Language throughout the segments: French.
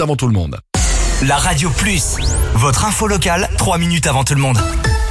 avant tout le monde. La Radio Plus, votre info locale, 3 minutes avant tout le monde.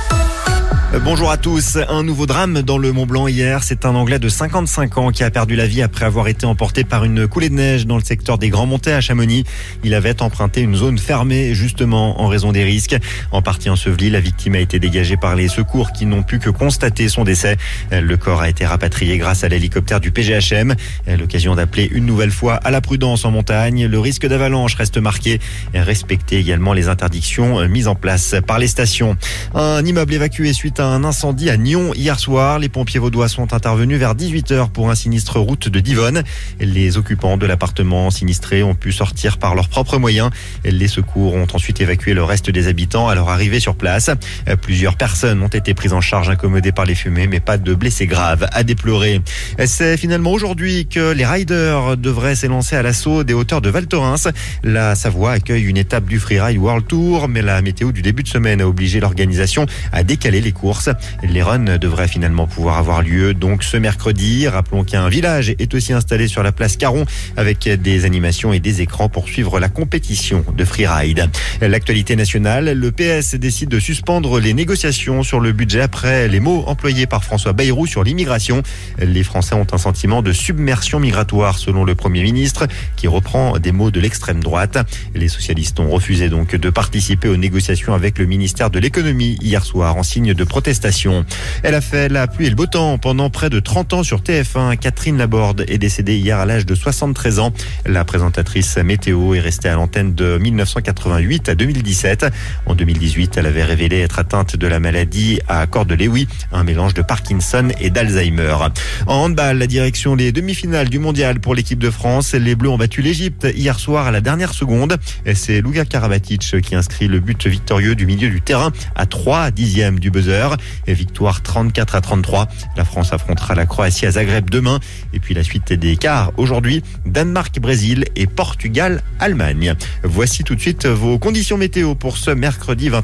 Bonjour à tous. Un nouveau drame dans le Mont-Blanc hier. C'est un Anglais de 55 ans qui a perdu la vie après avoir été emporté par une coulée de neige dans le secteur des Grands Montets à Chamonix. Il avait emprunté une zone fermée justement en raison des risques. En partie ensevelie, la victime a été dégagée par les secours qui n'ont pu que constater son décès. Le corps a été rapatrié grâce à l'hélicoptère du PGHM. L'occasion d'appeler une nouvelle fois à la prudence en montagne. Le risque d'avalanche reste marqué. Respecter également les interdictions mises en place par les stations. Un immeuble évacué suite à un incendie à Nyon hier soir. Les pompiers vaudois sont intervenus vers 18h pour un sinistre route de Divonne. Les occupants de l'appartement sinistré ont pu sortir par leurs propres moyens. Les secours ont ensuite évacué le reste des habitants à leur arrivée sur place. Plusieurs personnes ont été prises en charge incommodées par les fumées, mais pas de blessés graves à déplorer. C'est finalement aujourd'hui que les riders devraient s'élancer à l'assaut des hauteurs de Val Thorens. La Savoie accueille une étape du Freeride World Tour, mais la météo du début de semaine a obligé l'organisation à décaler les courses. Les runs devraient finalement pouvoir avoir lieu donc ce mercredi. Rappelons qu'un village est aussi installé sur la place Caron avec des animations et des écrans pour suivre la compétition de freeride. L'actualité nationale, le PS décide de suspendre les négociations sur le budget après les mots employés par François Bayrou sur l'immigration. Les Français ont un sentiment de submersion migratoire selon le Premier ministre qui reprend des mots de l'extrême droite. Les socialistes ont refusé donc de participer aux négociations avec le ministère de l'économie hier soir en signe de protestation. Elle a fait la pluie et le beau temps pendant près de 30 ans sur TF1. Catherine Laborde est décédée hier à l'âge de 73 ans. La présentatrice météo est restée à l'antenne de 1988 à 2017. En 2018, elle avait révélé être atteinte de la maladie à corps de Lewy, un mélange de Parkinson et d'Alzheimer. En handball, la direction des demi-finales du mondial pour l'équipe de France. Les Bleus ont battu l'Égypte hier soir à la dernière seconde. Et c'est Luka Karabatic qui inscrit le but victorieux du milieu du terrain à 3/10 du buzzer. Et victoire 34-33. La France affrontera la Croatie à Zagreb demain. Et puis la suite des quarts aujourd'hui, Danemark-Brésil et Portugal-Allemagne. Voici tout de suite vos conditions météo pour ce mercredi 20.